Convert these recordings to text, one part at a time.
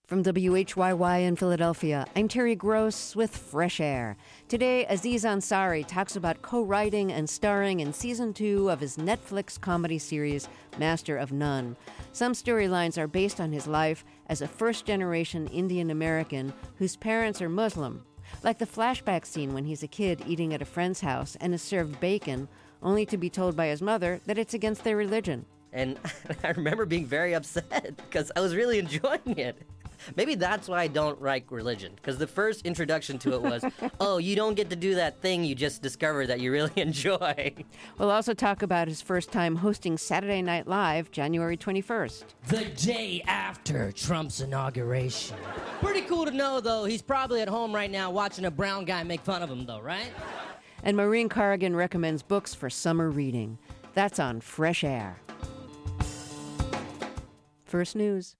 From WHYY in Philadelphia, I'm Terry Gross with Fresh Air. Today, Aziz Ansari talks about co-writing and starring in Season 2 of his Netflix comedy series, Master of None. Some storylines are based on his life as a first-generation Indian American whose parents are Muslim, like the flashback scene when he's a kid eating at a friend's house and is served bacon, only to be told by his mother that it's against their religion. And I remember being very upset because I was really enjoying it. Maybe that's why I don't like religion, because the first introduction to it was, oh, you don't get to do that thing you just discovered that you really enjoy. We'll also talk about his first time hosting Saturday Night Live, January 21st. The day after Trump's inauguration. Pretty cool to know, though, he's probably at home right now watching a brown guy make fun of him, though, right? And Maureen Corrigan recommends books for summer reading. That's on Fresh Air. First News.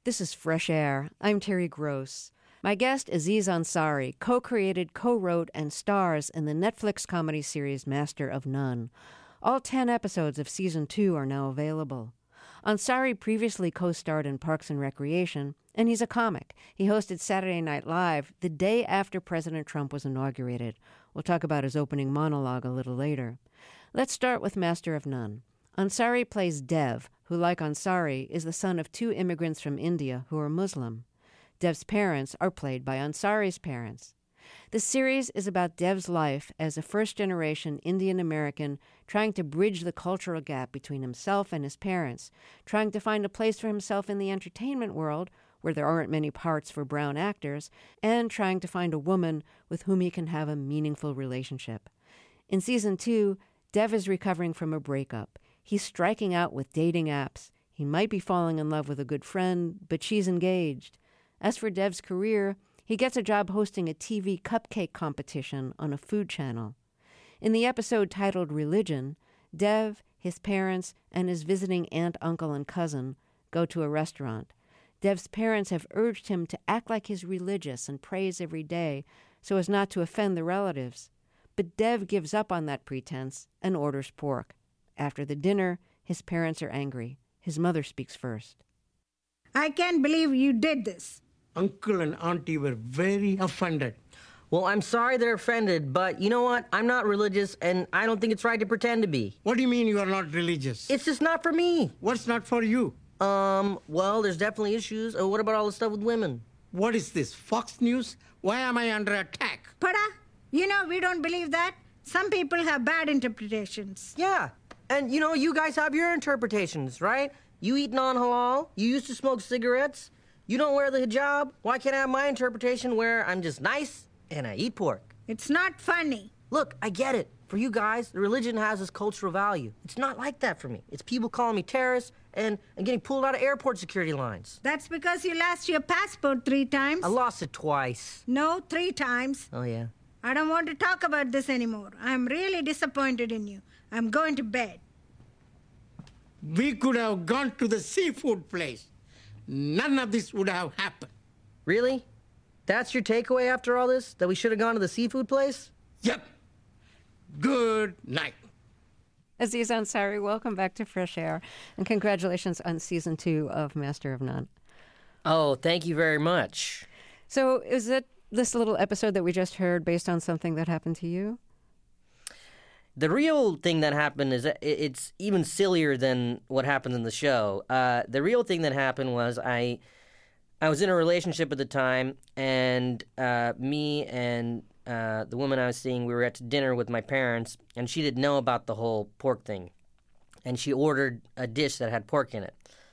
This is Fresh Air. I'm Terry Gross. My guest, Aziz Ansari, co-created, co-wrote, and stars in the Netflix comedy series Master of None. All 10 episodes of Season 2 are now available. Ansari previously co-starred in Parks and Recreation, and he's a comic. He hosted Saturday Night Live the day after President Trump was inaugurated. We'll talk about his opening monologue a little later. Let's start with Master of None. Ansari plays Dev, who, like Ansari, is the son of 2 immigrants from India who are Muslim. Dev's parents are played by Ansari's parents. The series is about Dev's life as a first-generation Indian American trying to bridge the cultural gap between himself and his parents, trying to find a place for himself in the entertainment world, where there aren't many parts for brown actors, and trying to find a woman with whom he can have a meaningful relationship. In Season 2, Dev is recovering from a breakup. He's striking out with dating apps. He might be falling in love with a good friend, but she's engaged. As for Dev's career, he gets a job hosting a TV cupcake competition on a food channel. In the episode titled Religion, Dev, his parents, and his visiting aunt, uncle, and cousin go to a restaurant. Dev's parents have urged him to act like he's religious and prays every day so as not to offend the relatives. But Dev gives up on that pretense and orders pork. After the dinner, his parents are angry. His mother speaks first. I can't believe you did this. Uncle and auntie were very offended. Well, I'm sorry they're offended, but you know what? I'm not religious, and I don't think it's right to pretend to be. What do you mean you are not religious? It's just not for me. What's not for you? Well, there's definitely issues. What about all the stuff with women? What is this, Fox News? Why am I under attack? Pada, you know we don't believe that. Some people have bad interpretations. Yeah, and you know, you guys have your interpretations, right? You eat non-halal, you used to smoke cigarettes, you don't wear the hijab. Why can't I have my interpretation where I'm just nice and I eat pork? It's not funny. Look, I get it. For you guys, the religion has this cultural value. It's not like that for me. It's people calling me terrorist and getting pulled out of airport security lines. That's because you lost your passport 3 times. I lost it twice. No, 3 times. Oh, yeah? I don't want to talk about this anymore. I'm really disappointed in you. I'm going to bed. We could have gone to the seafood place. None of this would have happened. Really? That's your takeaway after all this? That we should have gone to the seafood place? Yep. Good night. Aziz Ansari, welcome back to Fresh Air, and congratulations on Season 2 of Master of None. Oh, thank you very much. So is it this little episode that we just heard based on something that happened to you? The real thing that happened is it's even sillier than what happens in the show. The real thing that happened was I was in a relationship at the time, and me and the woman I was seeing, we were at dinner with my parents, and she didn't know about the whole pork thing. And she ordered a dish that had pork in it.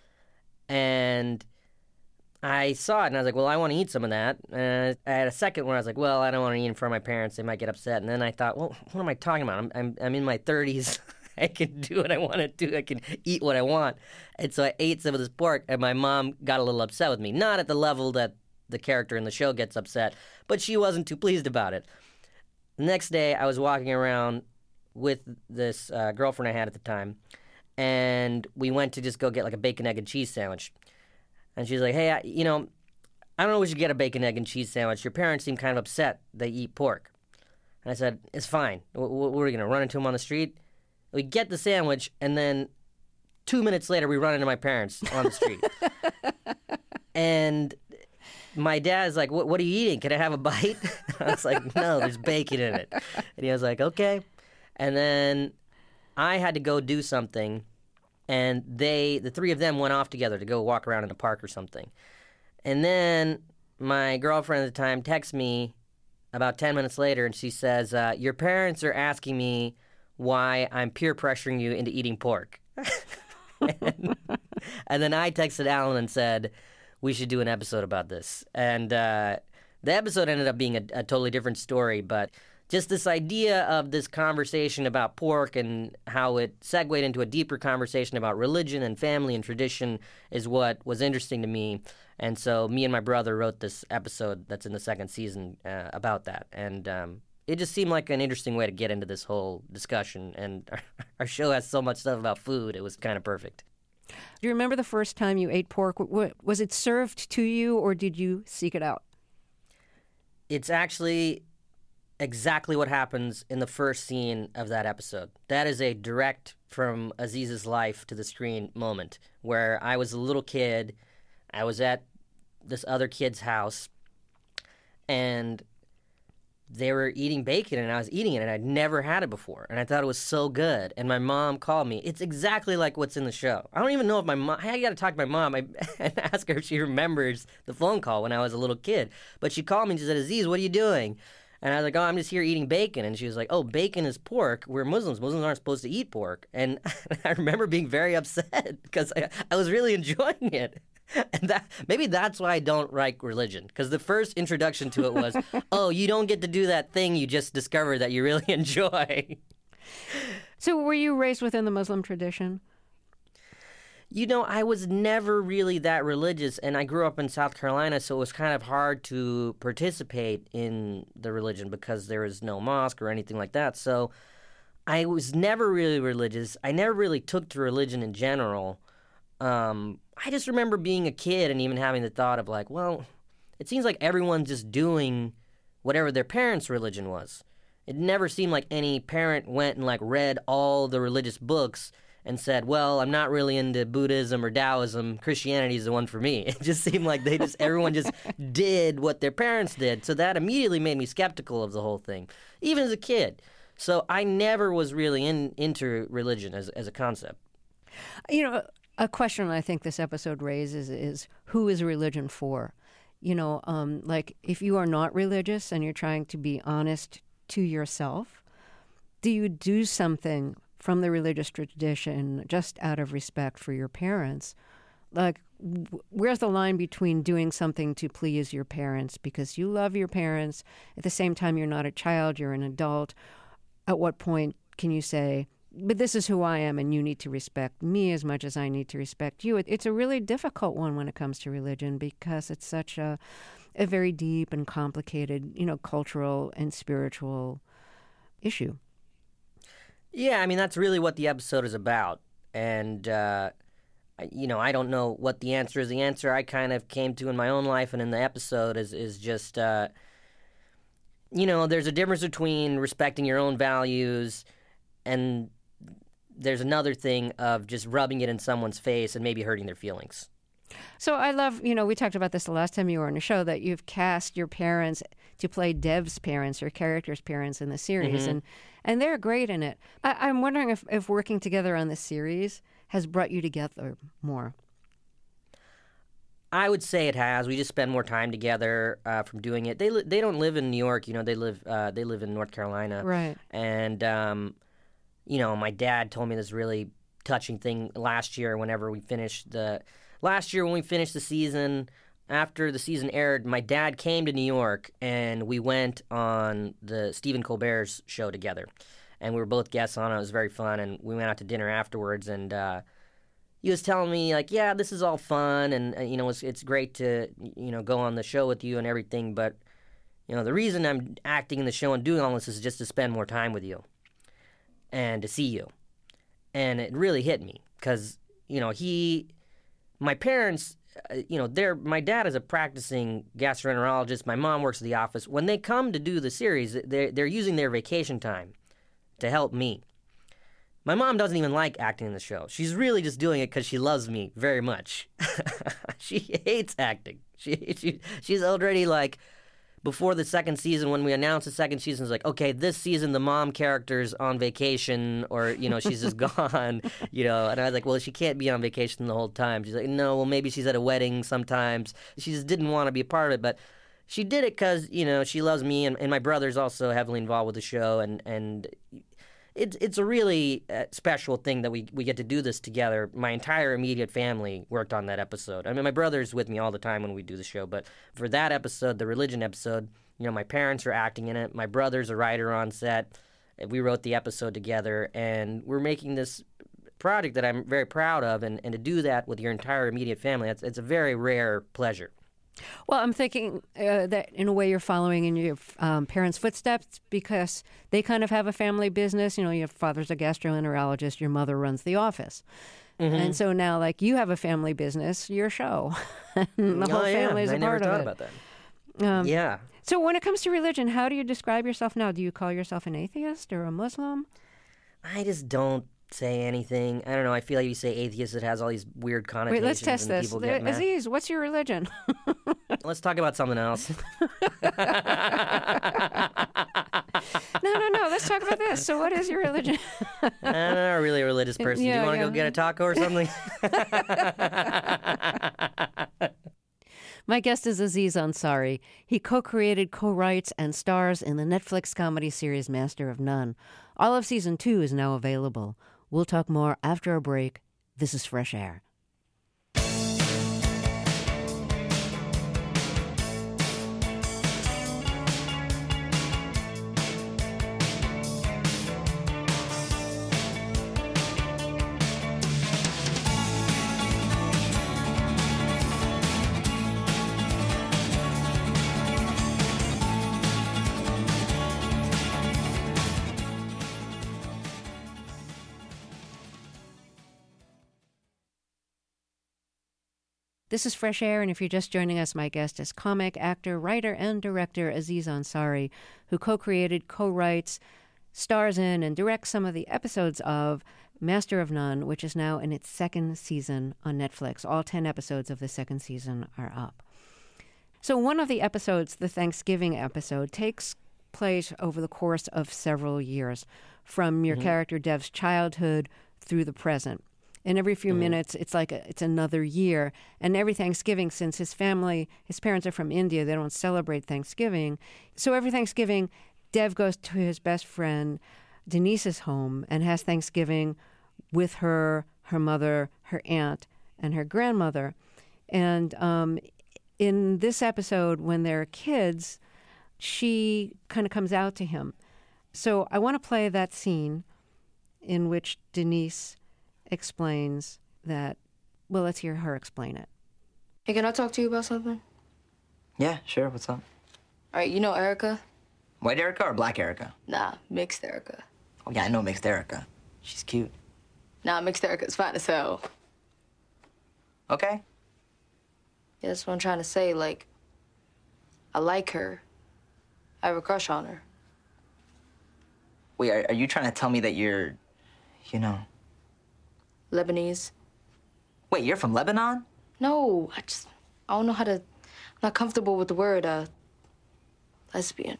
And I saw it, and I was like, well, I want to eat some of that. And I had a second where I was like, well, I don't want to eat in front of my parents. They might get upset. And then I thought, well, what am I talking about? I'm in my 30s. I can do what I want to do. I can eat what I want. And so I ate some of this pork, and my mom got a little upset with me. Not at the level that the character in the show gets upset, but she wasn't too pleased about it. The next day, I was walking around with this girlfriend I had at the time, and we went to just go get like a bacon, egg, and cheese sandwich. And she's like, hey, I don't know, we should get a bacon, egg, and cheese sandwich. Your parents seem kind of upset they eat pork. And I said, it's fine. What are we going to run into them on the street? We get the sandwich, and then 2 minutes later, we run into my parents on the street. And my dad's like, what are you eating? Can I have a bite? I was like, no, there's bacon in it. And he was like, okay. And then I had to go do something. And the 3 of them went off together to go walk around in the park or something. And then my girlfriend at the time texts me about 10 minutes later, and she says, your parents are asking me why I'm peer pressuring you into eating pork. and then I texted Alan and said, we should do an episode about this. And the episode ended up being a totally different story, but just this idea of this conversation about pork and how it segued into a deeper conversation about religion and family and tradition is what was interesting to me. And so me and my brother wrote this episode that's in the 2nd season about that. And it just seemed like an interesting way to get into this whole discussion. And our show has so much stuff about food, it was kind of perfect. Do you remember the first time you ate pork? Was it served to you, or did you seek it out? It's actually exactly what happens in the first scene of that episode. That is a direct from Aziz's life to the screen moment where I was a little kid. I was at this other kid's house, and they were eating bacon, and I was eating it, and I'd never had it before, and I thought it was so good. And my mom called me. It's exactly like what's in the show. I don't even know if my mom... I got to talk to my mom and ask her if she remembers the phone call when I was a little kid. But she called me and she said, Aziz, what are you doing? And I was like, oh, I'm just here eating bacon. And she was like, oh, bacon is pork. We're Muslims. Muslims aren't supposed to eat pork. And I remember being very upset because I was really enjoying it. And maybe that's why I don't like religion, because the first introduction to it was, oh, you don't get to do that thing you just discovered that you really enjoy. So were you raised within the Muslim tradition? You know, I was never really that religious, and I grew up in South Carolina, so it was kind of hard to participate in the religion because there was no mosque or anything like that. So I was never really religious. I never really took to religion in general. I just remember being a kid and even having the thought of like, well, it seems like everyone's just doing whatever their parents' religion was. It never seemed like any parent went and like read all the religious books and said, well, I'm not really into Buddhism or Taoism. Christianity is the one for me. It just seemed like everyone just did what their parents did. So that immediately made me skeptical of the whole thing, even as a kid. So I never was really into religion as a concept. You know, a question I think this episode raises is, who is religion for? You know, like if you are not religious and you're trying to be honest to yourself, do you do something from the religious tradition just out of respect for your parents? Like, where's the line between doing something to please your parents because you love your parents, at the same time you're not a child, you're an adult? At what point can you say, but this is who I am and you need to respect me as much as I need to respect you? It's a really difficult one when it comes to religion because it's such a very deep and complicated, you know, cultural and spiritual issue. Yeah, I mean, that's really what the episode is about. And, you know, I don't know what the answer is. The answer I kind of came to in my own life and in the episode is just, you know, there's a difference between respecting your own values and there's another thing of just rubbing it in someone's face and maybe hurting their feelings. So I love, you know, we talked about this the last time you were on the show, that you've cast your parents to play Dev's parents, your character's parents in the series, and they're great in it. I'm wondering if working together on this series has brought you together more. I would say it has. We just spend more time together from doing it. They don't live in New York, you know. They live in North Carolina, right? And you know, my dad told me this really touching thing last year. When we finished the season, after the season aired, my dad came to New York and we went on the Stephen Colbert's show together, and we were both guests on it. It was very fun, and we went out to dinner afterwards, and he was telling me, like, yeah, this is all fun, and, you know, it's great to, you know, go on the show with you and everything, but, you know, the reason I'm acting in the show and doing all this is just to spend more time with you and to see you. And it really hit me because, you know, my parents, you know, my dad is a practicing gastroenterologist. My mom works at the office. When they come to do the series, they're using their vacation time to help me. My mom doesn't even like acting in the show. She's really just doing it because she loves me very much. She hates acting. She's already like, before the second season, when we announced the second season, it's like, okay, this season the mom character's on vacation, or, you know, she's just gone, you know. And I was like, well, she can't be on vacation the whole time. She's like, no, well, maybe she's at a wedding sometimes. She just didn't want to be a part of it, but she did it because, you know, she loves me, and my brother's also heavily involved with the show, and it's a really special thing that we get to do this together. My entire immediate family worked on that episode. I mean, my brother's with me all the time when we do the show, but for that episode, the religion episode, you know, my parents are acting in it. My brother's a writer on set. We wrote the episode together, and we're making this project that I'm very proud of, and to do that with your entire immediate family, it's a very rare pleasure. Well, I'm thinking that in a way you're following in your parents' footsteps because they kind of have a family business. You know, your father's a gastroenterologist, your mother runs the office. And so now, like, you have a family business, your show. And the whole family is a part of it. I never thought about that. Yeah. So when it comes to religion, how do you describe yourself now? Do you call yourself an atheist or a Muslim? I just don't say anything. I don't know. I feel like you say atheist, it has all these weird connotations. Wait, let's test and this. people get mad. Aziz, what's your religion? Let's talk about something else. No. Let's talk about this. So what is your religion? I'm not really a religious person. Do you want to go get a taco or something? My guest is Aziz Ansari. He co-created, co-writes, and stars in the Netflix comedy series Master of None. All of Season 2 is now available. We'll talk more after a break. This is Fresh Air. This is Fresh Air, and if you're just joining us, my guest is comic, actor, writer, and director Aziz Ansari, who co-created, co-writes, stars in, and directs some of the episodes of Master of None, which is now in its second season on Netflix. All 10 episodes of the second season are up. So one of the episodes, the Thanksgiving episode, takes place over the course of several years, from your character Dev's childhood through the present. And every few minutes, it's like it's another year. And every Thanksgiving, since his parents are from India, they don't celebrate Thanksgiving. So every Thanksgiving, Dev goes to his best friend Denise's home and has Thanksgiving with her mother, her aunt, and her grandmother. And in this episode, when they're kids, she kind of comes out to him. So I want to play that scene in which Denise explains that. Well, let's hear her explain it. Hey, can I talk to you about something? Yeah, sure. What's up? All right, you know Erica? White Erica or black Erica? Nah, mixed Erica. Oh, yeah, I know mixed Erica. She's cute. Nah, mixed Erica's fine as hell. Okay. Yeah, that's what I'm trying to say. Like, I like her. I have a crush on her. Wait, are you trying to tell me that you're, Lebanese. Wait, you're from Lebanon? No, I don't know how to... I'm not comfortable with the word, lesbian.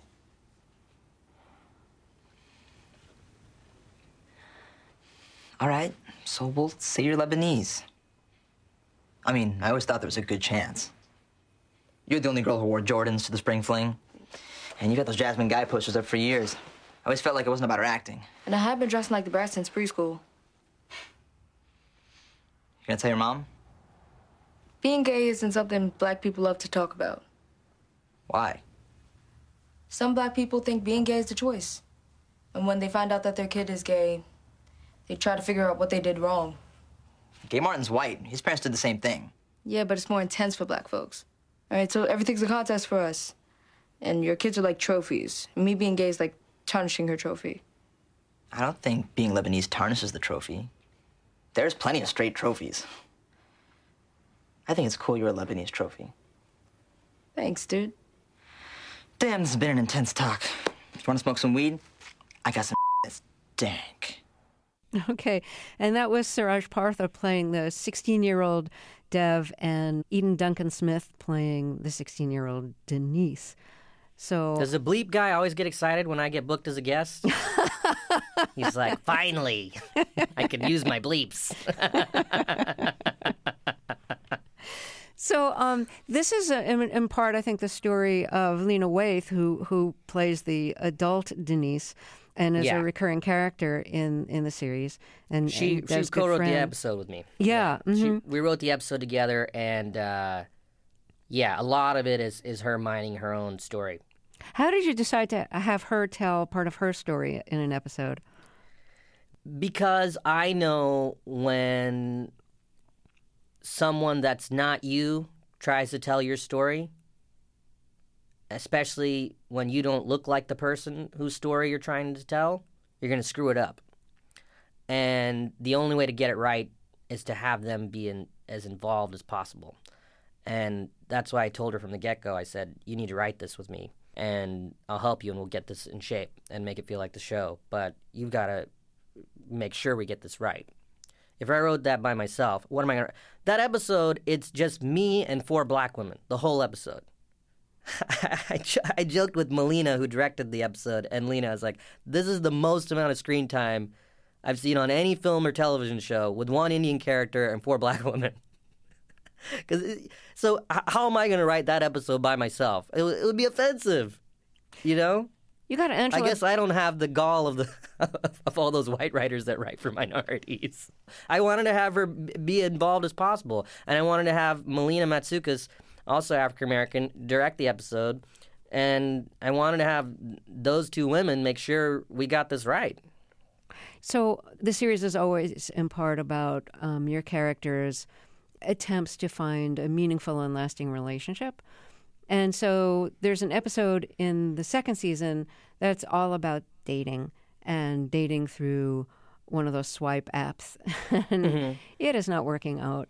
All right, so we'll say you're Lebanese. I mean, I always thought there was a good chance. You're the only girl who wore Jordans to the spring fling. And you got those Jasmine Guy posters up for years. I always felt like it wasn't about her acting. And I have been dressing like the brat since preschool. You gonna tell your mom? Being gay isn't something black people love to talk about. Why? Some black people think being gay is the choice. And when they find out that their kid is gay, they try to figure out what they did wrong. Gay Martin's white. His parents did the same thing. Yeah, but it's more intense for black folks. All right, so everything's a contest for us. And your kids are like trophies. Me being gay is like tarnishing her trophy. I don't think being Lebanese tarnishes the trophy. There's plenty of straight trophies. I think it's cool you're a Lebanese trophy. Thanks, dude. Damn, this has been an intense talk. You want to smoke some weed? I got some that's dank. Okay, and that was Siraj Partha playing the 16-year-old Dev and Eden Duncan Smith playing the 16-year-old Denise. So does the bleep guy always get excited when I get booked as a guest? He's like, finally, I can use my bleeps. So this is, in part, I think, the story of Lena Waithe, who plays the adult Denise and is a recurring character in the series. And she co-wrote the episode with me. Yeah. Mm-hmm. We wrote the episode together, and a lot of it is her minding her own story. How did you decide to have her tell part of her story in an episode? Because I know when someone that's not you tries to tell your story, especially when you don't look like the person whose story you're trying to tell, you're going to screw it up. And the only way to get it right is to have them be as involved as possible. And that's why I told her from the get-go, I said, you need to write this with me, and I'll help you, and we'll get this in shape and make it feel like the show. But you've got to make sure we get this right. If I wrote that by myself, what am I going to... That episode, it's just me and 4 black women, the whole episode. I joked with Melina, who directed the episode, and Lena was like, this is the most amount of screen time I've seen on any film or television show with 1 Indian character and 4 black women. So how am I going to write that episode by myself? It would be offensive, you know? You got Angela. I guess I don't have the gall of of all those white writers that write for minorities. I wanted to have her be involved as possible, and I wanted to have Melina Matsoukas, also African American, direct the episode, and I wanted to have those 2 women make sure we got this right. So the series is always in part about your characters' attempts to find a meaningful and lasting relationship. And so there's an episode in the second season that's all about dating and dating through one of those swipe apps. And it is not working out.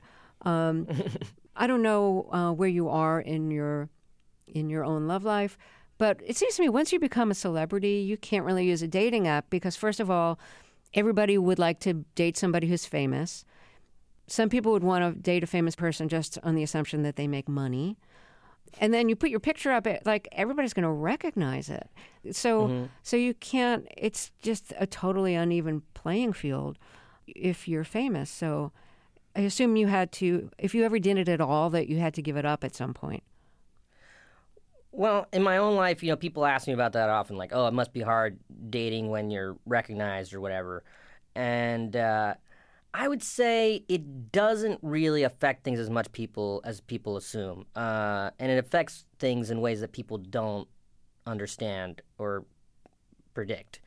I don't know where you are in your own love life, but it seems to me once you become a celebrity, you can't really use a dating app because, first of all, everybody would like to date somebody who's famous. Some people would want to date a famous person just on the assumption that they make money. And then you put your picture up, like everybody's going to recognize it. So you can't, it's just a totally uneven playing field if you're famous. So I assume you had to, if you ever did it at all, that you had to give it up at some point. Well, in my own life, you know, people ask me about that often, like, oh, it must be hard dating when you're recognized or whatever. And I would say it doesn't really affect things as much as people assume. And it affects things in ways that people don't understand or predict.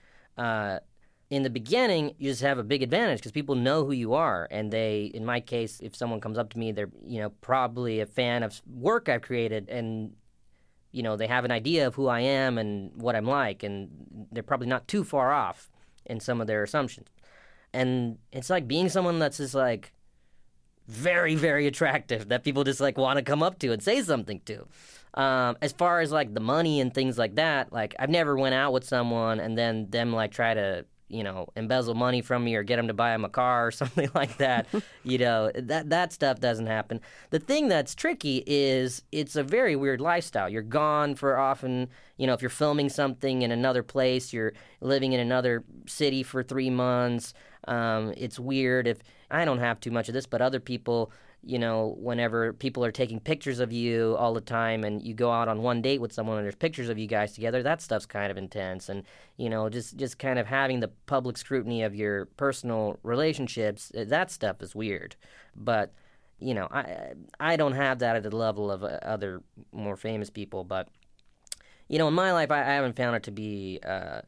In the beginning, you just have a big advantage because people know who you are. And they, in my case, if someone comes up to me, they're, you know, probably a fan of work I've created, and you know, they have an idea of who I am and what I'm like, and they're probably not too far off in some of their assumptions. And it's like being someone that's just like very, very attractive that people just like want to come up to and say something to. As far as like the money and things like that, like I've never went out with someone and then them like try to, you know, embezzle money from me or get them to buy them a car or something like that. You know, that stuff doesn't happen. The thing that's tricky is it's a very weird lifestyle. You're gone for often, you know, if you're filming something in another place, you're living in another city for 3 months. It's weird if I don't have too much of this, but other people, you know, whenever people are taking pictures of you all the time and you go out on one date with someone and there's pictures of you guys together, that stuff's kind of intense. And, you know, just kind of having the public scrutiny of your personal relationships, that stuff is weird. But, you know, I don't have that at the level of other more famous people. But, you know, in my life, I haven't found it to be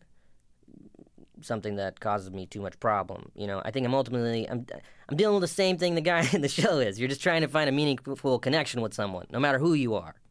something that causes me too much problem. You know, I think I'm dealing with the same thing the guy in the show is. You're just trying to find a meaningful connection with someone, no matter who you are.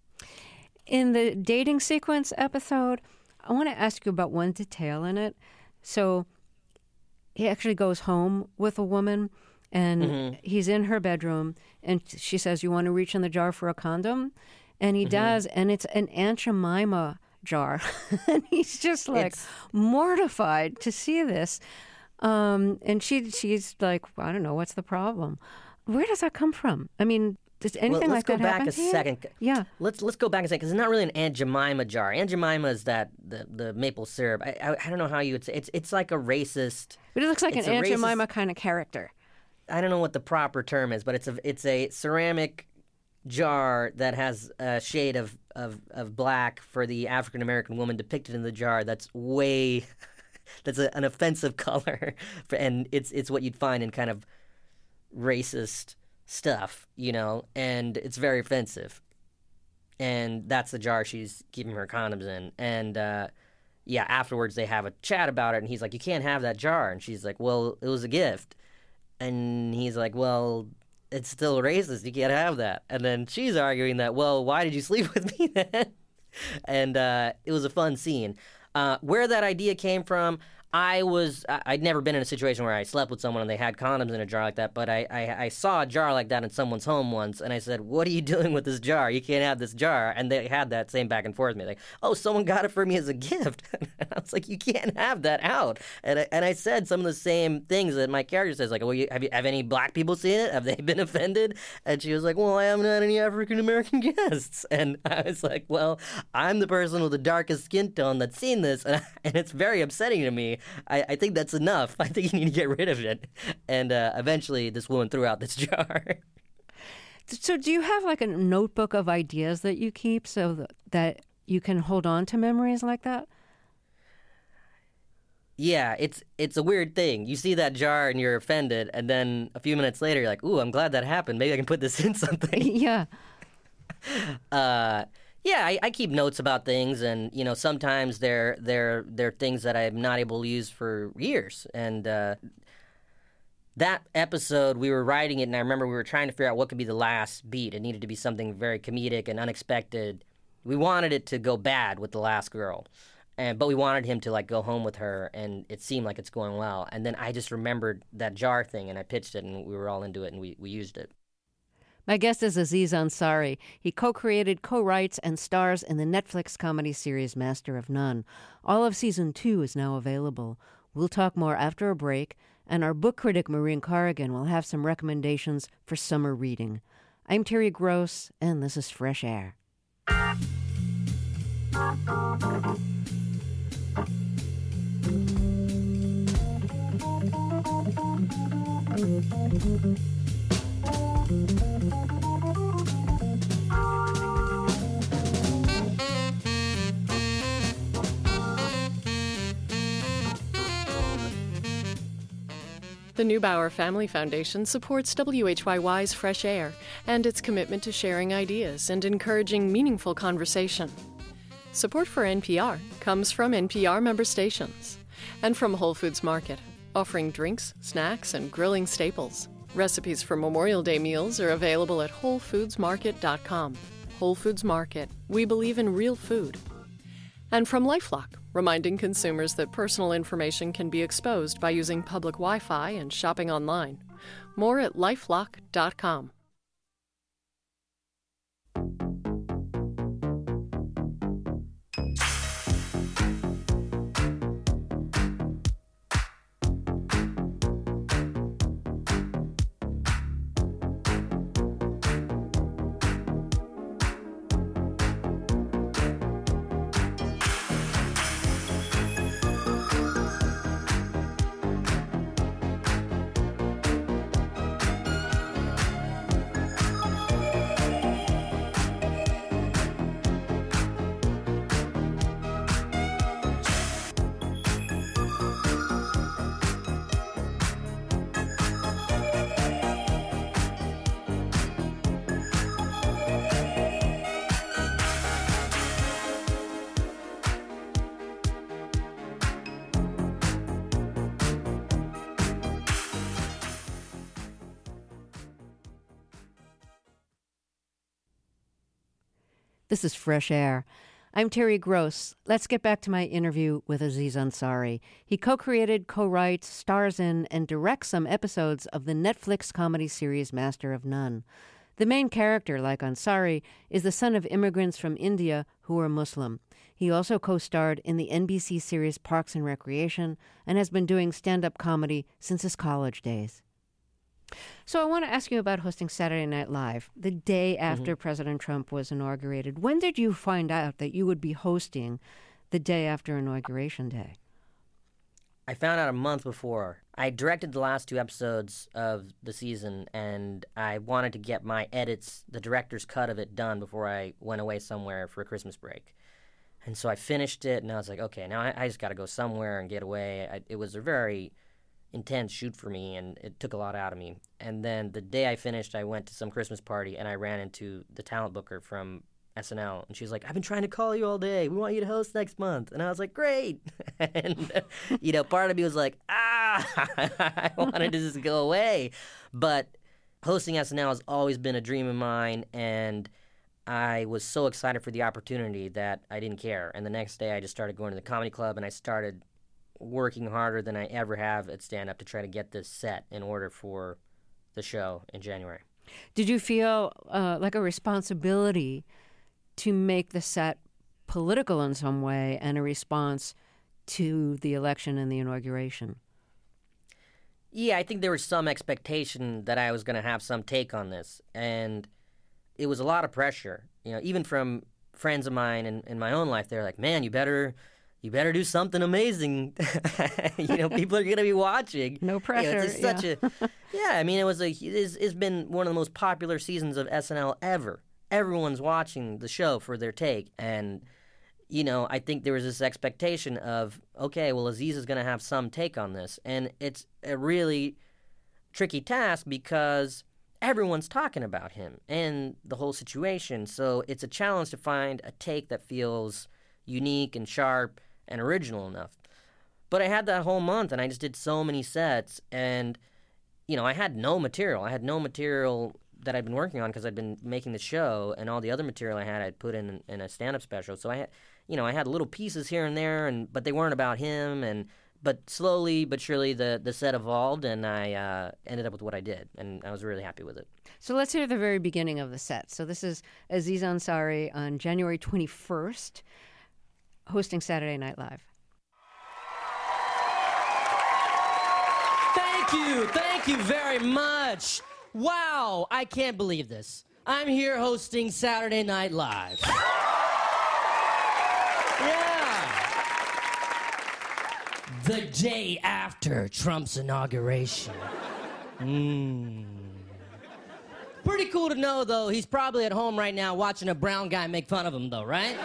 In the dating sequence episode, I want to ask you about one detail in it. So he actually goes home with a woman, and he's in her bedroom, and she says, "You want to reach in the jar for a condom?" And he does, and it's an Aunt Jemima jar. And he's just like mortified to see this. And she's like, I don't know, what's the problem? Where does that come from? I mean, does anything like that happen to you? Let's go back a second. Yeah. Let's go back a second, because it's not really an Aunt Jemima jar. Aunt Jemima is that the maple syrup. I don't know how you would say it's like a racist. But it looks like an Aunt Jemima kind of character. I don't know what the proper term is, but it's a ceramic jar that has a shade of black for the African American woman depicted in the jar. That's an offensive color, and it's what you'd find in kind of racist stuff, you know, and it's very offensive. And that's the jar she's keeping her condoms in. And afterwards they have a chat about it, and he's like, "You can't have that jar," and she's like, "Well, it was a gift," and he's like, "Well, it's still racist. You can't have that." And then she's arguing that, well, why did you sleep with me then? And it was a fun scene. Where that idea came from, I'd never been in a situation where I slept with someone and they had condoms in a jar like that, but I saw a jar like that in someone's home once, and I said, what are you doing with this jar? You can't have this jar. And they had that same back and forth with me, like, oh, someone got it for me as a gift. And I was like, you can't have that out. And I said some of the same things that my character says, like, well, have any black people seen it? Have they been offended? And she was like, well, I haven't had any African-American guests. And I was like, well, I'm the person with the darkest skin tone that's seen this, and it's very upsetting to me. I think that's enough. I think you need to get rid of it. And eventually this woman threw out this jar. So do you have like a notebook of ideas that you keep so that you can hold on to memories like that? Yeah, it's a weird thing. You see that jar and you're offended, and then a few minutes later you're like, ooh, I'm glad that happened. Maybe I can put this in something. Yeah. Yeah, I keep notes about things, and sometimes they're things that I'm not able to use for years. And that episode, we were writing it, and I remember we were trying to figure out what could be the last beat. It needed to be something very comedic and unexpected. We wanted it to go bad with the last girl, but we wanted him to like go home with her, and it seemed like it's going well. And then I just remembered that jar thing, and I pitched it, and we were all into it, and we used it. My guest is Aziz Ansari. He co-created, co-writes, and stars in the Netflix comedy series Master of None. All of Season 2 is now available. We'll talk more after a break, and our book critic Maureen Corrigan will have some recommendations for summer reading. I'm Terry Gross, and this is Fresh Air. The Neubauer Family Foundation supports WHYY's Fresh Air and its commitment to sharing ideas and encouraging meaningful conversation. Support for NPR comes from NPR member stations and from Whole Foods Market, offering drinks, snacks, and grilling staples. Recipes for Memorial Day meals are available at WholeFoodsMarket.com. Whole Foods Market. We believe in real food. And from LifeLock, reminding consumers that personal information can be exposed by using public Wi-Fi and shopping online. More at LifeLock.com. This is Fresh Air. I'm Terry Gross. Let's get back to my interview with Aziz Ansari. He co-created, co-writes, stars in, and directs some episodes of the Netflix comedy series Master of None. The main character, like Ansari, is the son of immigrants from India who are Muslim. He also co-starred in the NBC series Parks and Recreation and has been doing stand-up comedy since his college days. So I want to ask you about hosting Saturday Night Live the day after President Trump was inaugurated. When did you find out that you would be hosting the day after Inauguration Day? I found out a month before. I directed the last 2 episodes of the season, and I wanted to get my edits, the director's cut of it, done before I went away somewhere for a Christmas break. And so I finished it, and I was like, okay, now I just got to go somewhere and get away. It was a very intense shoot for me, and it took a lot out of me. And then the day I finished, I went to some Christmas party, and I ran into the talent booker from SNL, and she was like, I've been trying to call you all day. We want you to host next month. And I was like, great. And, part of me was like, I wanted to just go away. But hosting SNL has always been a dream of mine, and I was so excited for the opportunity that I didn't care. And the next day, I just started going to the comedy club, and I started working harder than I ever have at stand-up to try to get this set in order for the show in January. Did you feel like a responsibility to make the set political in some way and a response to the election and the inauguration? Yeah, I think there was some expectation that I was going to have some take on this, and it was a lot of pressure. You know, even from friends of mine in my own life, they're like, "Man, you better do something amazing." You know, people are going to be watching. No pressure. You know, it's such a yeah. I mean, it's been one of the most popular seasons of SNL ever. Everyone's watching the show for their take, and you know, I think there was this expectation of, okay, well, Aziz is going to have some take on this, and it's a really tricky task because everyone's talking about him and the whole situation. So it's a challenge to find a take that feels unique and sharp and original enough. But I had that whole month, and I just did so many sets, and you know, I had no material. I had no material that I'd been working on because I'd been making the show, and all the other material I had I'd put in a stand-up special. So I had little pieces here and there, but they weren't about him. But slowly but surely the set evolved, and I ended up with what I did, and I was really happy with it. So let's hear the very beginning of the set. So this is Aziz Ansari on January 21st, hosting Saturday Night Live. Thank you very much. Wow, I can't believe this. I'm here hosting Saturday Night Live. Yeah. The day after Trump's inauguration. Pretty cool to know, though, he's probably at home right now watching a brown guy make fun of him, though, right?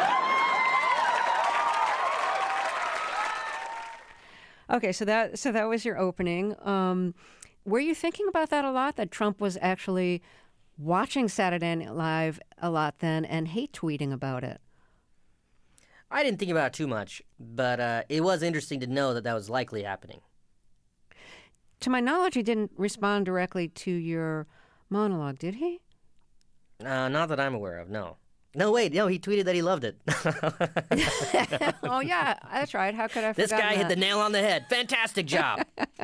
Okay, so that was your opening. Were you thinking about that a lot, that Trump was actually watching Saturday Night Live a lot then and hate tweeting about it? I didn't think about it too much, but it was interesting to know that was likely happening. To my knowledge, he didn't respond directly to your monologue, did he? Not that I'm aware of, no. No, wait, no, he tweeted that he loved it. Oh, yeah, that's right. How could I forget This guy that? hit the nail on the head. Fantastic job.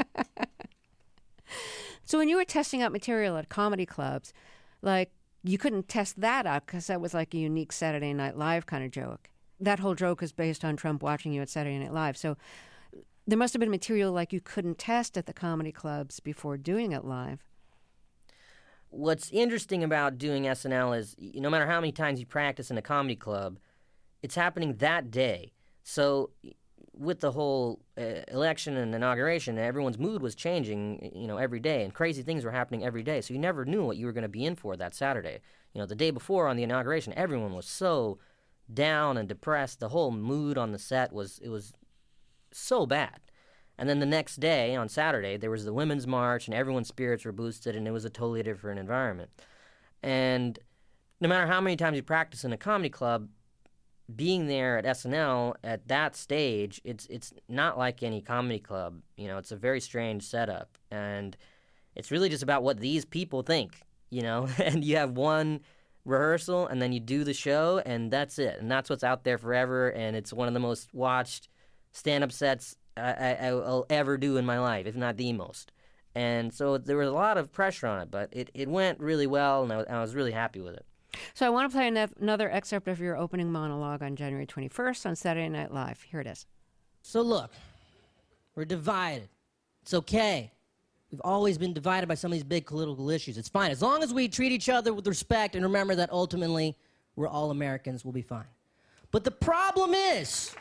So when you were testing out material at comedy clubs, like, you couldn't test that out because that was like a unique Saturday Night Live kind of joke. That whole joke is based on Trump watching you at Saturday Night Live. So there must have been material like you couldn't test at the comedy clubs before doing it live. What's interesting about doing SNL is no matter how many times you practice in a comedy club, it's happening that day. So with the whole election and inauguration, everyone's mood was changing, every day, and crazy things were happening every day. So you never knew what you were going to be in for that Saturday. The day before on the inauguration, everyone was so down and depressed. The whole mood on the set was so bad. And then the next day, on Saturday, there was the Women's March, and everyone's spirits were boosted, and it was a totally different environment. And no matter how many times you practice in a comedy club, being there at SNL at that stage, it's not like any comedy club. It's a very strange setup. And it's really just about what these people think, And you have one rehearsal, and then you do the show, and that's it. And that's what's out there forever, and it's one of the most watched stand-up sets I'll ever do in my life, if not the most. And so there was a lot of pressure on it, but it went really well, and I was really happy with it. So I want to play another excerpt of your opening monologue on January 21st on Saturday Night Live. Here it is. So look, we're divided. It's okay. We've always been divided by some of these big political issues. It's fine. As long as we treat each other with respect and remember that ultimately we're all Americans, we'll be fine. But the problem is...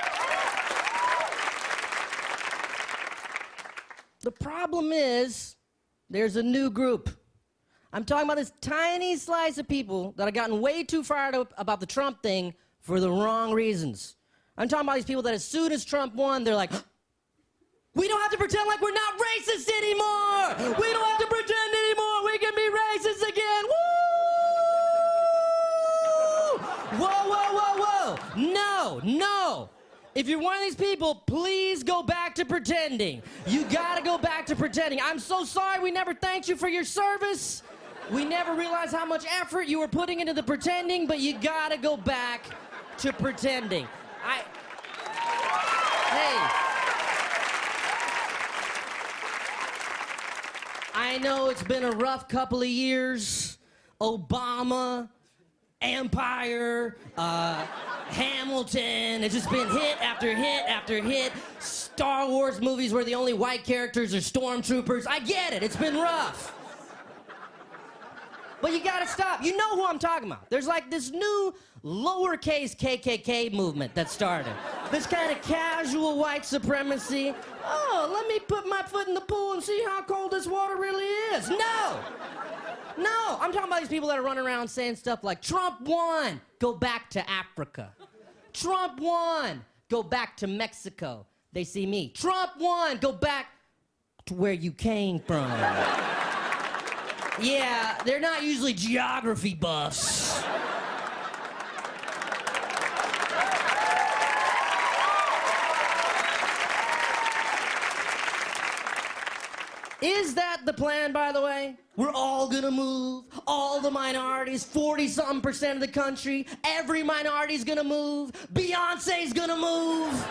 there's a new group. I'm talking about this tiny slice of people that have gotten way too fired up about the Trump thing for the wrong reasons. I'm talking about these people that as soon as Trump won, they're like, we don't have to pretend like we're not racist anymore! We don't have to pretend anymore! We can be racist again! Woo! Whoa, whoa, whoa, whoa! No! If you're one of these people, please go back to pretending. You gotta go back to pretending. I'm so sorry we never thanked you for your service. We never realized how much effort you were putting into the pretending, but you gotta go back to pretending. Hey, I know it's been a rough couple of years. Obama, Empire, Hamilton. It's just been hit after hit after hit. Star Wars movies where the only white characters are stormtroopers. I get it. It's been rough. But you gotta stop. You know who I'm talking about. There's like this new lowercase KKK movement that started. This kind of casual white supremacy. Oh, let me put my foot in the pool and see how cold this water really is. No! No, I'm talking about these people that are running around saying stuff like, Trump won, go back to Africa. Trump won, go back to Mexico. They see me. Trump won, go back to where you came from. Yeah, they're not usually geography buffs. Is that the plan, by the way? We're all gonna move, all the minorities, 40-something% of the country, every minority's gonna move, Beyonce's gonna move.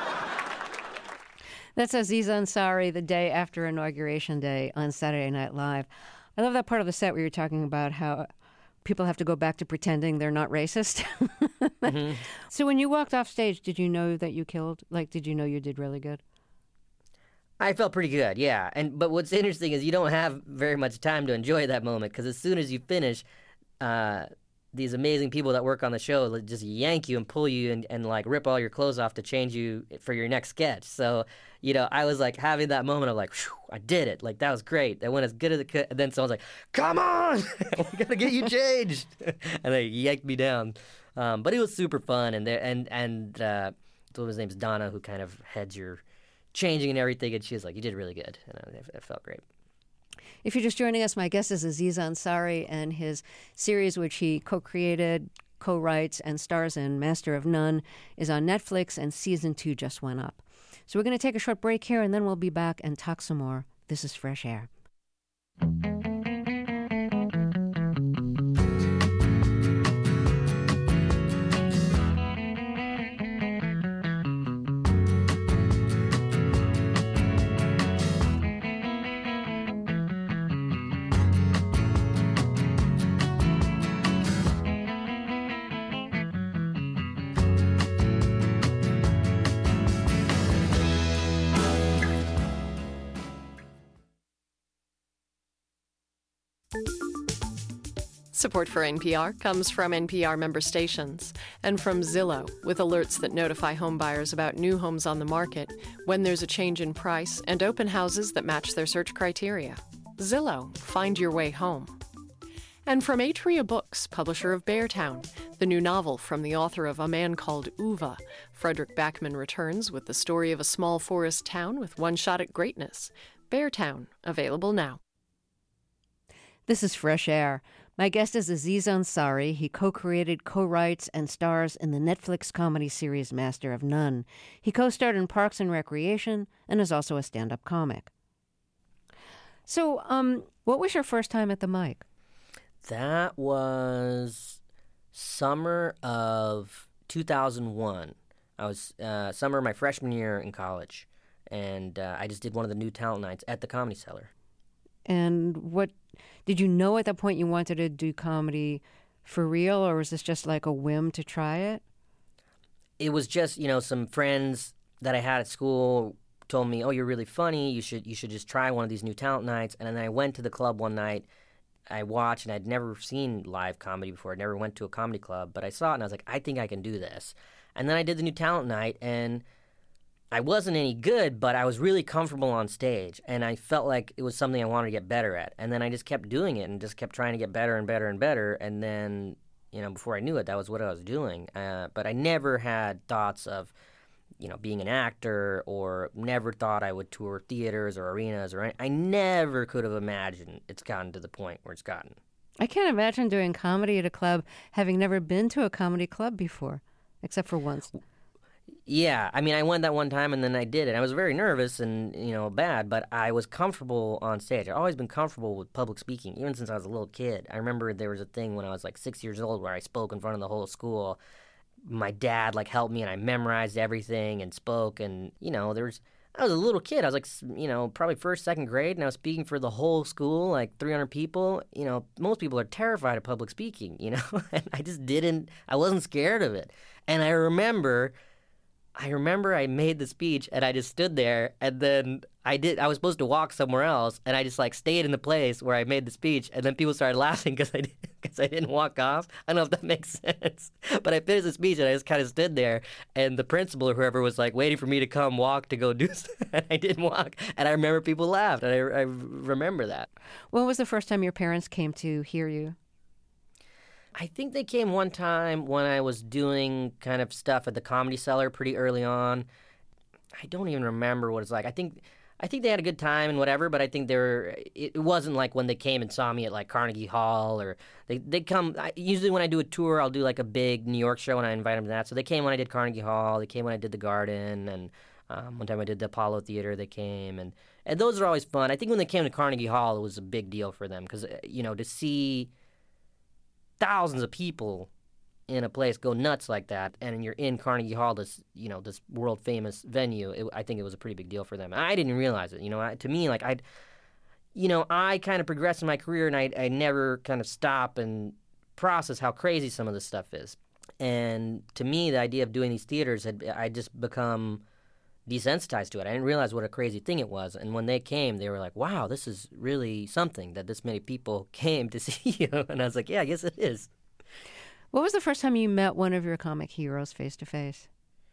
That's Aziz Ansari the day after Inauguration Day on Saturday Night Live. I love that part of the set where you're talking about how people have to go back to pretending they're not racist. Mm-hmm. So when you walked off stage, did you know that you killed? Like, did you know you did really good? I felt pretty good, yeah. But what's interesting is you don't have very much time to enjoy that moment because as soon as you finish, these amazing people that work on the show just yank you and pull you and like rip all your clothes off to change you for your next sketch. So, you know, I was like having that moment of like, I did it. Like, that was great. That went as good as it could. And then someone's like, come on, we got to get you changed. And they yanked me down. But it was super fun. And what his name's Donna, who kind of heads your changing and everything. And she was like, you did really good. And it felt great. If you're just joining us, my guest is Aziz Ansari, and his series, which he co-created, co-writes, and stars in, Master of None, is on Netflix, and season 2 just went up. So we're going to take a short break here, and then we'll be back and talk some more. This is Fresh Air. Support for NPR comes from NPR member stations and from Zillow, with alerts that notify homebuyers about new homes on the market, when there's a change in price, and open houses that match their search criteria. Zillow, find your way home. And from Atria Books, publisher of Beartown, the new novel from the author of A Man Called Uva. Frederick Backman returns with the story of a small forest town with one shot at greatness. Beartown, available now. This is Fresh Air. My guest is Aziz Ansari. He co-created, co-writes, and stars in the Netflix comedy series Master of None. He co-starred in Parks and Recreation and is also a stand-up comic. So, what was your first time at the mic? That was summer of 2001. I was summer of my freshman year in college, and I just did one of the new talent nights at the Comedy Cellar. And what did you know at that point you wanted to do comedy for real, or was this just like a whim to try it? It was just, some friends that I had at school told me, "Oh, you're really funny. You should just try one of these new talent nights." And then I went to the club one night. I watched, and I'd never seen live comedy before. I never went to a comedy club, but I saw it, and I was like, I think I can do this. And then I did the new talent night, and I wasn't any good, but I was really comfortable on stage, and I felt like it was something I wanted to get better at. And then I just kept doing it and just kept trying to get better and better and better. And then, before I knew it, that was what I was doing. But I never had thoughts of, being an actor, or never thought I would tour theaters or arenas or anything. I never could have imagined it's gotten to the point where it's gotten. I can't imagine doing comedy at a club, having never been to a comedy club before, except for once. Yeah, I mean, I went that one time and then I did it. I was very nervous and, bad, but I was comfortable on stage. I've always been comfortable with public speaking, even since I was a little kid. I remember there was a thing when I was like 6 years old where I spoke in front of the whole school. My dad helped me and I memorized everything and spoke, and, I was a little kid. I was like, probably first, second grade, and I was speaking for the whole school, like 300 people. Most people are terrified of public speaking, and I wasn't scared of it. And I remember I made the speech, and I just stood there, and then I was supposed to walk somewhere else, and I just like stayed in the place where I made the speech, and then people started laughing because I didn't walk off. I don't know if that makes sense, but I finished the speech, and I just kind of stood there, and the principal or whoever was like waiting for me to come walk to go do something, and I didn't walk, and I remember people laughed, and I remember that. When was the first time your parents came to hear you? I think they came one time when I was doing kind of stuff at the Comedy Cellar pretty early on. I don't even remember what it's like. I think they had a good time and whatever, but I think it wasn't like when they came and saw me at like Carnegie Hall, or they come. Usually when I do a tour, I'll do like a big New York show and I invite them to that. So they came when I did Carnegie Hall. They came when I did the Garden, and one time I did the Apollo Theater. They came, and those are always fun. I think when they came to Carnegie Hall, it was a big deal for them because to see thousands of people in a place go nuts like that, and you're in Carnegie Hall, this world famous venue. I think it was a pretty big deal for them. I didn't realize it. To me, like I kind of progressed in my career, and I never kind of stop and process how crazy some of this stuff is. And to me, the idea of doing these theaters I just become desensitized to it. I didn't realize what a crazy thing it was. And when they came, they were like, wow, this is really something that this many people came to see you. And I was like, yeah, I guess it is. What was the first time you met one of your comic heroes face to face?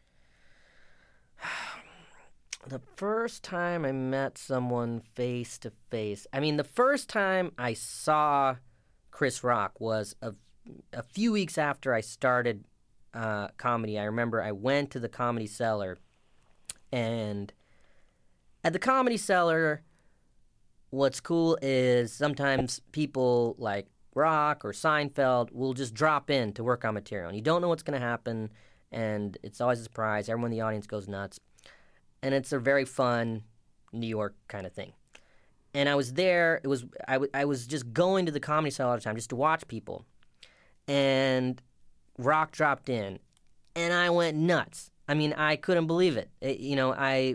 The first time I met someone face to face, the first time I saw Chris Rock was a few weeks after I started comedy. I remember I went to the Comedy Cellar, and at the Comedy Cellar, what's cool is sometimes people like Rock or Seinfeld will just drop in to work on material, and you don't know what's going to happen, and it's always a surprise. Everyone in the audience goes nuts, and it's a very fun New York kind of thing. And I was there. I was just going to the Comedy Cellar all the time just to watch people, and Rock dropped in, and I went nuts. I couldn't believe it. I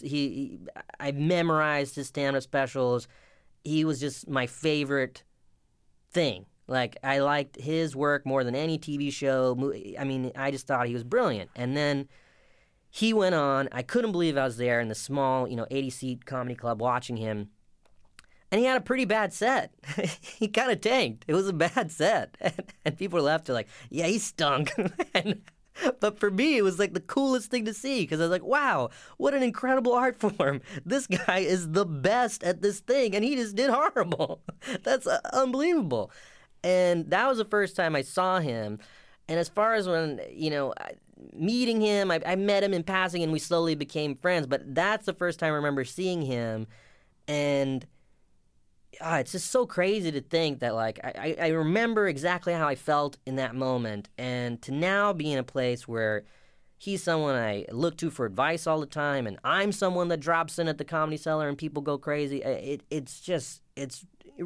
memorized his stand-up specials. He was just my favorite thing. Like, I liked his work more than any TV show. I just thought he was brilliant. And then he went on. I couldn't believe I was there in the small, 80-seat comedy club watching him. And he had a pretty bad set. He kind of tanked. It was a bad set. And people were left to like, yeah, he stunk. But for me, it was like the coolest thing to see because I was like, wow, what an incredible art form. This guy is the best at this thing, and he just did horrible. That's unbelievable. And that was the first time I saw him. And as far as when, meeting him, I met him in passing, and we slowly became friends. But that's the first time I remember seeing him. And it's just so crazy to think that, like, I remember exactly how I felt in that moment, and to now be in a place where he's someone I look to for advice all the time, and I'm someone that drops in at the Comedy Cellar and people go crazy. It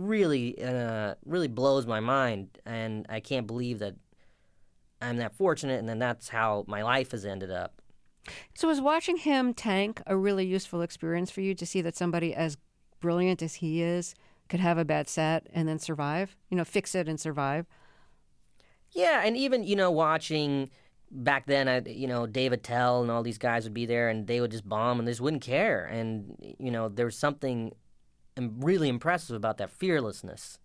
really blows my mind, and I can't believe that I'm that fortunate, and then that's how my life has ended up. So was watching him tank a really useful experience for you to see that somebody as brilliant as he is could have a bad set and then survive, fix it and survive? Yeah, and even, watching back then, Dave Attell and all these guys would be there, and they would just bomb, and they just wouldn't care. And, there was something really impressive about that fearlessness,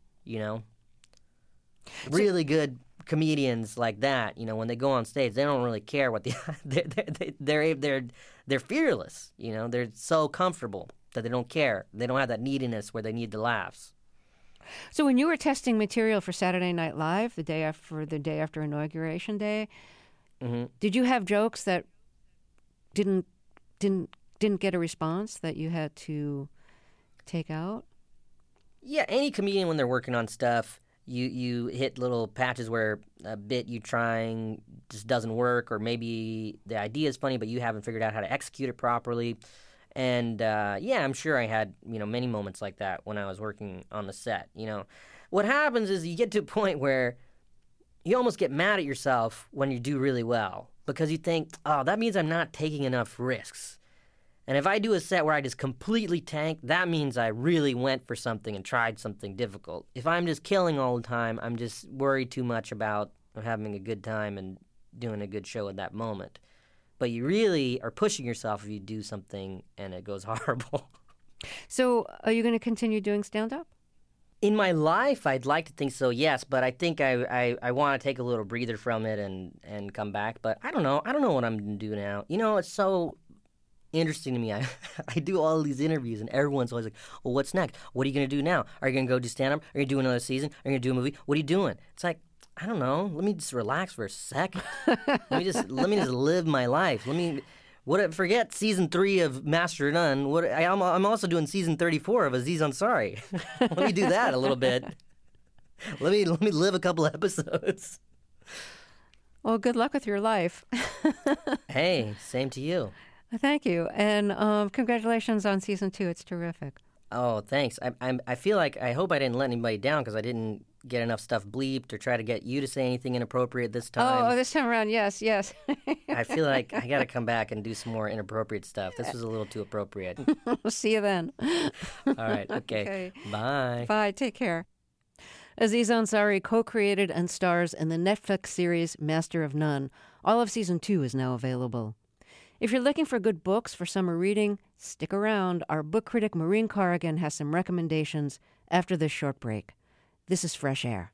Really good comedians like that, when they go on stage, they don't really care what they're fearless, they're so comfortable that they don't care. They don't have that neediness where they need the laughs. So when you were testing material for Saturday Night Live the day after Inauguration Day, mm-hmm. Did you have jokes that didn't get a response that you had to take out? Yeah, any comedian when they're working on stuff, you hit little patches where a bit you trying just doesn't work, or maybe the idea is funny but you haven't figured out how to execute it properly. And, I'm sure I had, many moments like that when I was working on the set. What happens is you get to a point where you almost get mad at yourself when you do really well because you think, oh, that means I'm not taking enough risks. And if I do a set where I just completely tank, that means I really went for something and tried something difficult. If I'm just killing all the time, I'm just worried too much about having a good time and doing a good show at that moment. But you really are pushing yourself if you do something and it goes horrible. So are you going to continue doing stand-up? In my life, I'd like to think so, yes, but I think I want to take a little breather from it and come back. But I don't know. I don't know what I'm going to do now. You know, it's so interesting to me. I do all these interviews, and everyone's always like, well, what's next? What are you going to do now? Are you going to go do stand-up? Are you going to do another season? Are you going to do a movie? What are you doing? It's like, I don't know. Let me just relax for a second. let me just live my life. Forget season 3 of Master of None. I'm also doing season 34 of Aziz Ansari. Let me do that a little bit. Let me live a couple episodes. Well, good luck with your life. Hey, same to you. Thank you, and congratulations on season 2. It's terrific. Oh, thanks. I feel like I hope I didn't let anybody down because I didn't get enough stuff bleeped or try to get you to say anything inappropriate this time. Oh, this time around, yes. I feel like I got to come back and do some more inappropriate stuff. This was a little too appropriate. We'll see you then. All right. Okay. Bye. Bye. Take care. Aziz Ansari co-created and stars in the Netflix series Master of None. All of season 2 is now available. If you're looking for good books for summer reading, stick around. Our book critic Maureen Corrigan has some recommendations after this short break. This is Fresh Air.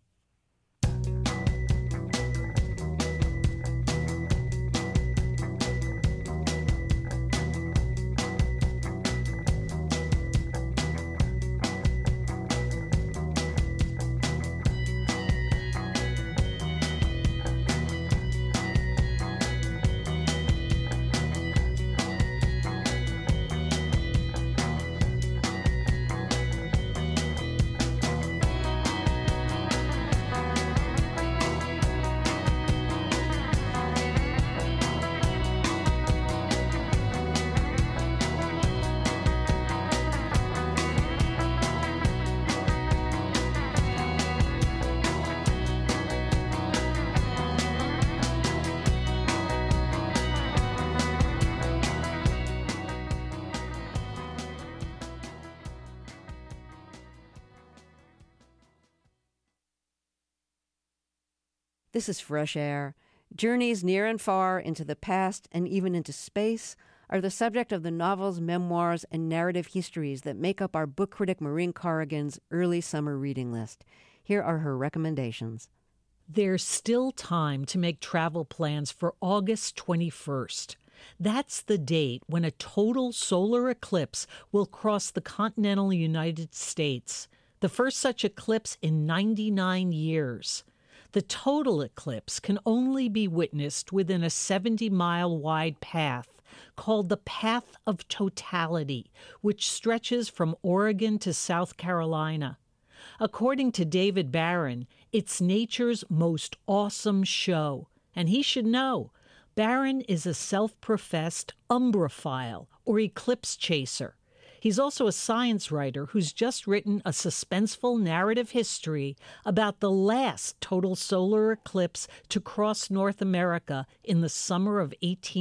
This is Fresh Air. Journeys near and far into the past and even into space are the subject of the novels, memoirs, and narrative histories that make up our book critic Maureen Corrigan's early summer reading list. Here are her recommendations. There's still time to make travel plans for August 21st. That's the date when a total solar eclipse will cross the continental United States, the first such eclipse in 99 years. The total eclipse can only be witnessed within a 70-mile wide path called the Path of Totality, which stretches from Oregon to South Carolina. According to David Barron, it's nature's most awesome show, and he should know. Barron is a self-professed umbraphile, or eclipse chaser. He's also a science writer who's just written a suspenseful narrative history about the last total solar eclipse to cross North America in the summer of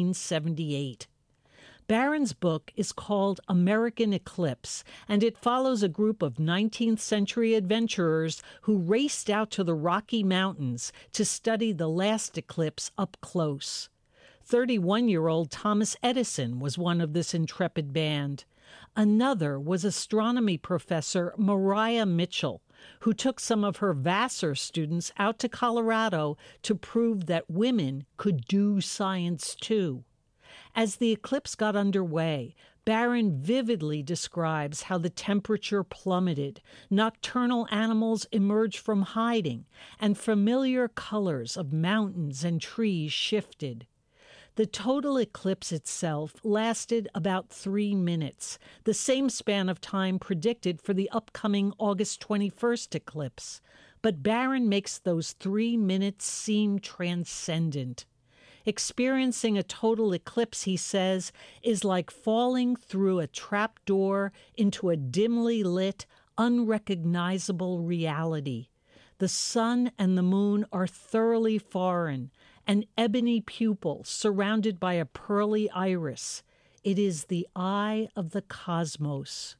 1878. Barron's book is called American Eclipse, and it follows a group of 19th century adventurers who raced out to the Rocky Mountains to study the last eclipse up close. 31-year-old Thomas Edison was one of this intrepid band. Another was astronomy professor Mariah Mitchell, who took some of her Vassar students out to Colorado to prove that women could do science too. As the eclipse got underway, Barron vividly describes how the temperature plummeted, nocturnal animals emerged from hiding, and familiar colors of mountains and trees shifted. The total eclipse itself lasted about 3 minutes, the same span of time predicted for the upcoming August 21st eclipse. But Barron makes those 3 minutes seem transcendent. Experiencing a total eclipse, he says, is like falling through a trap door into a dimly lit, unrecognizable reality. The sun and the moon are thoroughly foreign, an ebony pupil surrounded by a pearly iris. it is the eye of the cosmos.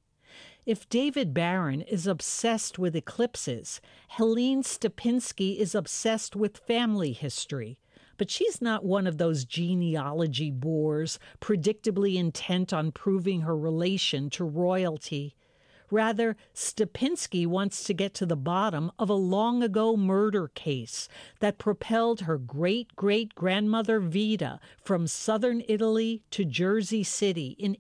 If David Barron is obsessed with eclipses, Helene Stupinski is obsessed with family history. But she's not one of those genealogy bores, predictably intent on proving her relation to royalty. Rather, Stupinski wants to get to the bottom of a long-ago murder case that propelled her great-great-grandmother Vida from southern Italy to Jersey City in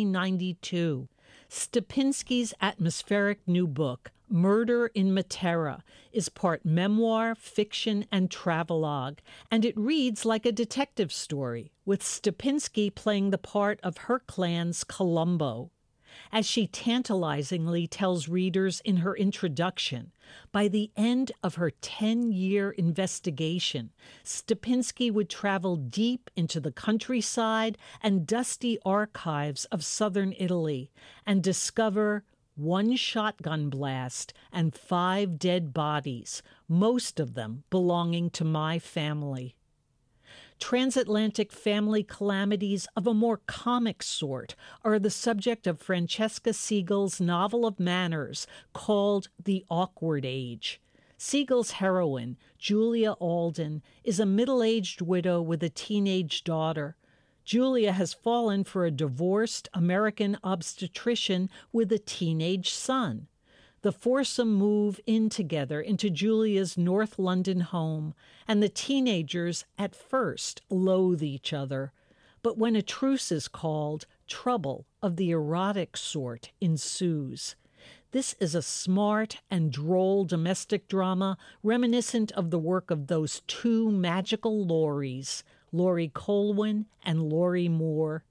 1892. Stupinski's atmospheric new book, Murder in Matera, is part memoir, fiction, and travelogue, and it reads like a detective story, with Stupinski playing the part of her clan's Columbo. As she tantalizingly tells readers in her introduction, by the end of her 10-year investigation, Stupinski would travel deep into the countryside and dusty archives of southern Italy and discover 1 shotgun blast and 5 dead bodies, most of them belonging to my family. Transatlantic family calamities of a more comic sort are the subject of Francesca Siegel's novel of manners called The Awkward Age. Siegel's heroine, Julia Alden, is a middle-aged widow with a teenage daughter. Julia has fallen for a divorced American obstetrician with a teenage son. The foursome move in together into Julia's North London home, and the teenagers at first loathe each other. But when a truce is called, trouble of the erotic sort ensues. This is a smart and droll domestic drama reminiscent of the work of those 2 magical Lauries, Laurie Colwin and Laurie Moore.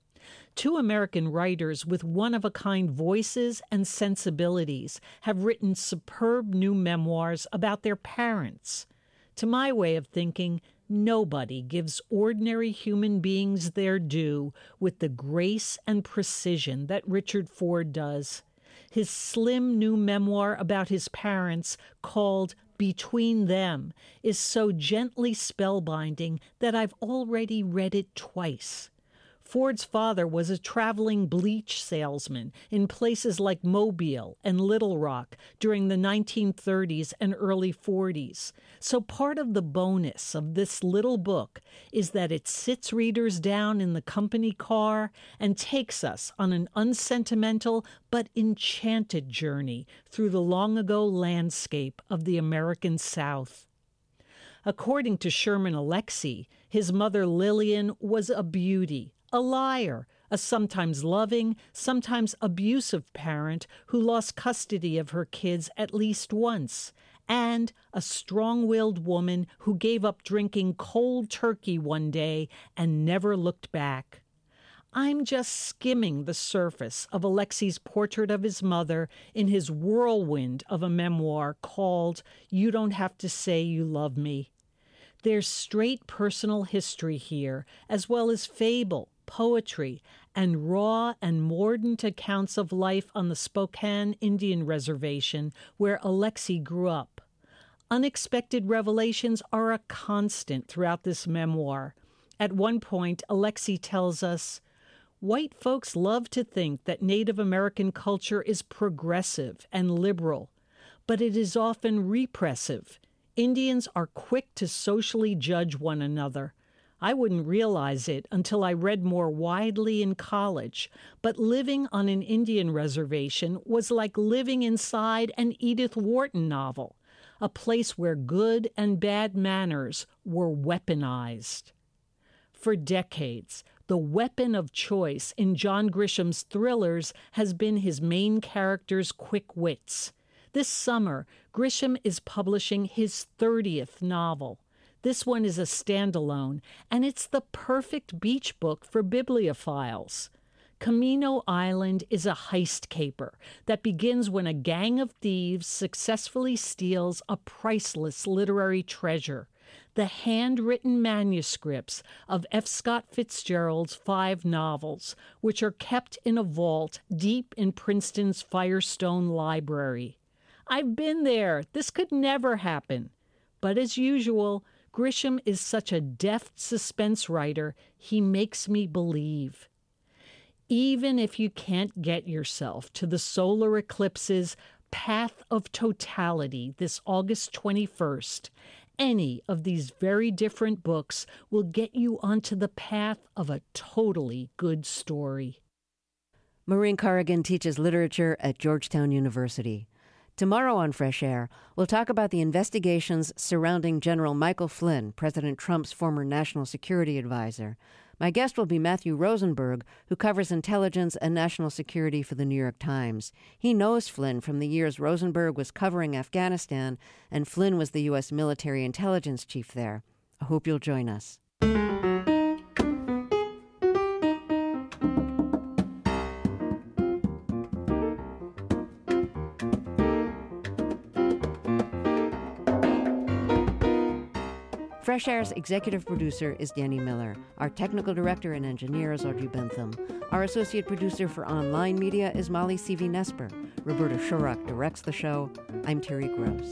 2 American writers with one-of-a-kind voices and sensibilities have written superb new memoirs about their parents. To my way of thinking, nobody gives ordinary human beings their due with the grace and precision that Richard Ford does. His slim new memoir about his parents, called Between Them, is so gently spellbinding that I've already read it twice. Ford's father was a traveling bleach salesman in places like Mobile and Little Rock during the 1930s and early 40s. So part of the bonus of this little book is that it sits readers down in the company car and takes us on an unsentimental but enchanted journey through the long-ago landscape of the American South. According to Sherman Alexie, his mother Lillian was a beauty, a liar, a sometimes loving, sometimes abusive parent who lost custody of her kids at least once, and a strong-willed woman who gave up drinking cold turkey one day and never looked back. I'm just skimming the surface of Alexie's portrait of his mother in his whirlwind of a memoir called You Don't Have to Say You Love Me. There's straight personal history here, as well as fable, poetry, and raw and mordant accounts of life on the Spokane Indian Reservation where Alexie grew up. Unexpected revelations are a constant throughout this memoir. At one point, Alexie tells us, "White folks love to think that Native American culture is progressive and liberal, but it is often repressive. Indians are quick to socially judge one another. I wouldn't realize it until I read more widely in college, but living on an Indian reservation was like living inside an Edith Wharton novel, a place where good and bad manners were weaponized." For decades, the weapon of choice in John Grisham's thrillers has been his main character's quick wits. This summer, Grisham is publishing his 30th novel. This one is a standalone, and it's the perfect beach book for bibliophiles. Camino Island is a heist caper that begins when a gang of thieves successfully steals a priceless literary treasure, the handwritten manuscripts of F. Scott Fitzgerald's 5 novels, which are kept in a vault deep in Princeton's Firestone Library. I've been there. This could never happen. But as usual, Grisham is such a deft suspense writer, he makes me believe. Even if you can't get yourself to the solar eclipse's Path of Totality this August 21st, any of these very different books will get you onto the path of a totally good story. Maureen Corrigan teaches literature at Georgetown University. Tomorrow on Fresh Air, we'll talk about the investigations surrounding General Michael Flynn, President Trump's former national security advisor. My guest will be Matthew Rosenberg, who covers intelligence and national security for the New York Times. He knows Flynn from the years Rosenberg was covering Afghanistan, and Flynn was the U.S. military intelligence chief there. I hope you'll join us. Fresh Air's executive producer is Danny Miller. Our technical director and engineer is Audrey Bentham. Our associate producer for online media is Molly Seavy-Nesper. Roberta Shurock directs the show. I'm Terry Gross.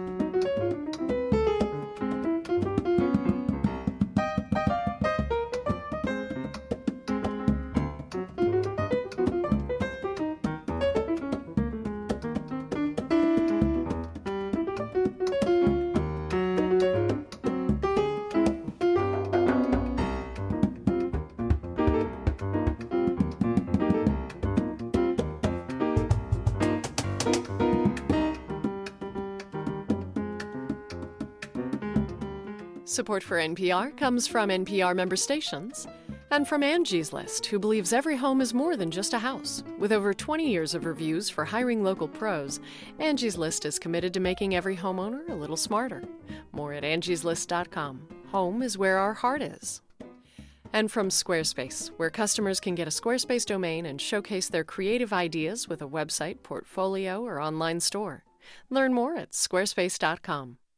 Support for NPR comes from NPR member stations and from Angie's List, who believes every home is more than just a house. With over 20 years of reviews for hiring local pros, Angie's List is committed to making every homeowner a little smarter. More at angieslist.com. Home is where our heart is. And from Squarespace, where customers can get a Squarespace domain and showcase their creative ideas with a website, portfolio, or online store. Learn more at squarespace.com.